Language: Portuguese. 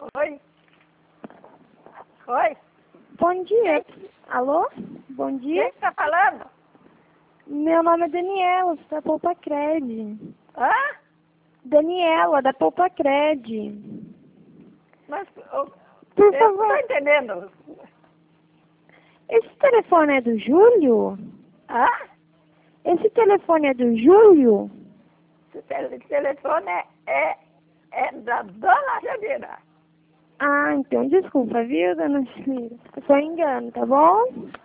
Oi? Oi? Bom dia. Alô? Bom dia. Quem está falando? Meu nome é Daniela, da Poupa Cred. Hã? Daniela, da Poupa Cred. Mas Por eu não estou favor, entendendo. esse telefone é do Júlio? Hã? Esse telefone é do Júlio? Esse telefone é da dona Janira. Ah, então desculpa, viu, dona Cira? Foi engano, tá bom?